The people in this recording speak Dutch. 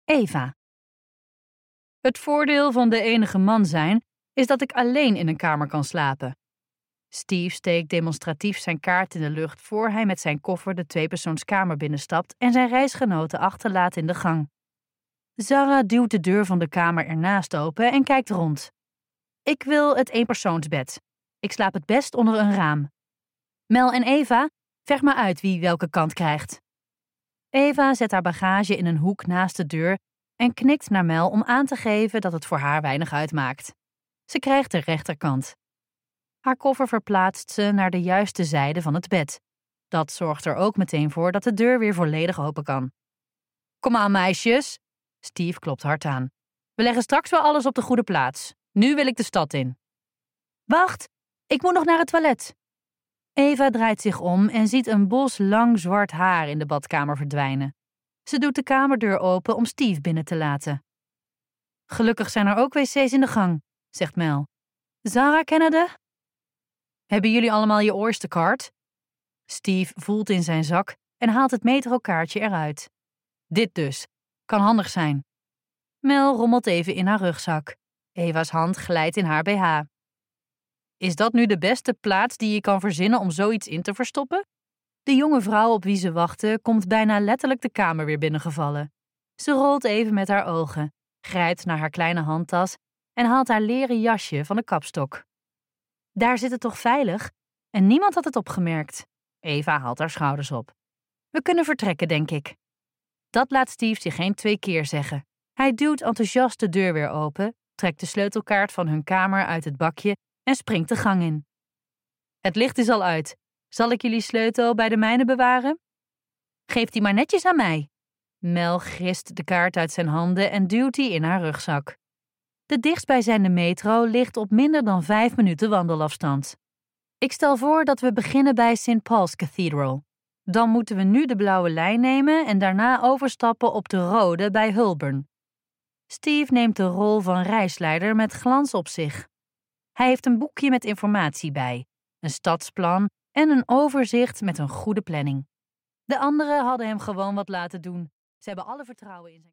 Eva. Het voordeel van de enige man zijn is dat ik alleen in een kamer kan slapen. Steve steekt demonstratief zijn kaart in de lucht voor hij met zijn koffer de tweepersoonskamer binnenstapt en zijn reisgenoten achterlaat in de gang. Zara duwt de deur van de kamer ernaast open en kijkt rond. Ik wil het eenpersoonsbed. Ik slaap het best onder een raam. Mel en Eva, vecht maar uit wie welke kant krijgt. Eva zet haar bagage in een hoek naast de deur en knikt naar Mel om aan te geven dat het voor haar weinig uitmaakt. Ze krijgt de rechterkant. Haar koffer verplaatst ze naar de juiste zijde van het bed. Dat zorgt er ook meteen voor dat de deur weer volledig open kan. Kom aan, meisjes. Steve klopt hard aan. We leggen straks wel alles op de goede plaats. Nu wil ik de stad in. Wacht, ik moet nog naar het toilet. Eva draait zich om en ziet een bos lang zwart haar in de badkamer verdwijnen. Ze doet de kamerdeur open om Steve binnen te laten. Gelukkig zijn er ook wc's in de gang, zegt Mel. Zara, Canada? Hebben jullie allemaal je Oystercard? Steve voelt in zijn zak en haalt het metrokaartje eruit. Dit dus. Kan handig zijn. Mel rommelt even in haar rugzak. Eva's hand glijdt in haar BH. Is dat nu de beste plaats die je kan verzinnen om zoiets in te verstoppen? De jonge vrouw op wie ze wachten komt bijna letterlijk de kamer weer binnengevallen. Ze rolt even met haar ogen, grijpt naar haar kleine handtas en haalt haar leren jasje van de kapstok. Daar zit het toch veilig? En niemand had het opgemerkt. Eva haalt haar schouders op. We kunnen vertrekken, denk ik. Dat laat Steve zich geen 2 keer zeggen. Hij duwt enthousiast de deur weer open, trekt de sleutelkaart van hun kamer uit het bakje en springt de gang in. Het licht is al uit. Zal ik jullie sleutel bij de mijne bewaren? Geef die maar netjes aan mij. Mel grist de kaart uit zijn handen en duwt die in haar rugzak. De dichtstbijzijnde metro ligt op minder dan 5 minuten wandelafstand. Ik stel voor dat we beginnen bij St. Paul's Cathedral. Dan moeten we nu de blauwe lijn nemen en daarna overstappen op de rode bij Holborn. Steve neemt de rol van reisleider met glans op zich. Hij heeft een boekje met informatie bij, een stadsplan en een overzicht met een goede planning. De anderen hadden hem gewoon wat laten doen. Ze hebben alle vertrouwen in zijn